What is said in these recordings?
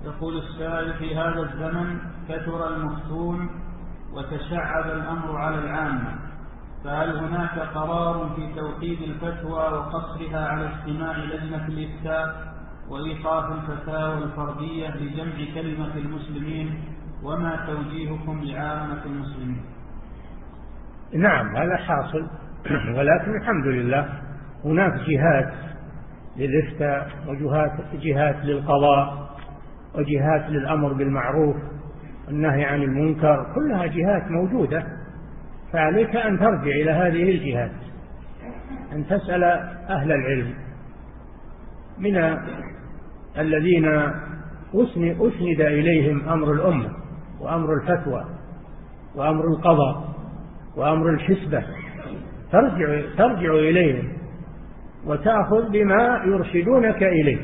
يقول السائل: في هذا الزمن كثر المفتون وتشعب الأمر على العامة، فهل هناك قرار في توحيد الفتوى وقصرها على استماع لجنة الإفتاء وإيقاف الفتاوى الفردية لجمع كلمة المسلمين؟ وما توجيهكم لعامة المسلمين؟ نعم، هذا حاصل، ولكن الحمد لله هناك جهات للإفتاء وجهات للقضاء وجهات للأمر بالمعروف والنهي عن المنكر، كلها جهات موجودة. فعليك أن ترجع إلى هذه الجهات، أن تسأل أهل العلم من الذين أسند إليهم أمر الأمة وأمر الفتوى وأمر القضاء وأمر الحسبة، ترجع إليهم وتأخذ بما يرشدونك إليه.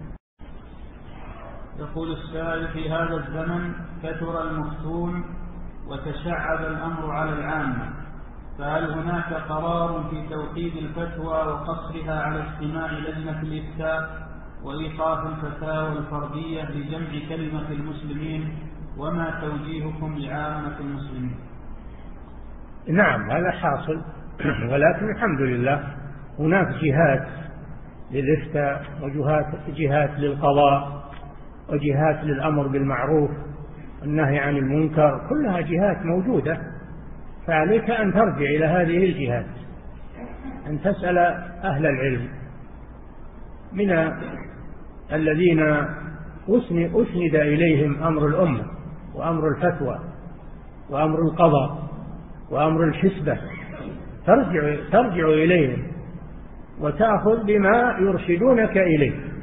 يقول السائل: في هذا الزمن كثر المفتون وتشعب الأمر على العامة، فهل هناك قرار في توحيد الفتوى وقصرها على استماع لجنة الإفتاء وإيقاف الفتاوى الفردية لجمع كلمة المسلمين؟ وما توجيهكم لعامة المسلمين؟ نعم، هذا حاصل، ولكن الحمد لله هناك جهات للإفتاء وجهات للقضاء وجهات للأمر بالمعروف والنهي عن المنكر، كلها جهات موجودة. فعليك أن ترجع إلى هذه الجهات، أن تسأل أهل العلم من الذين أسند إليهم أمر الأمة وأمر الفتوى وأمر القضاء وأمر الحسبة، ترجع إليهم وتأخذ بما يرشدونك إليه.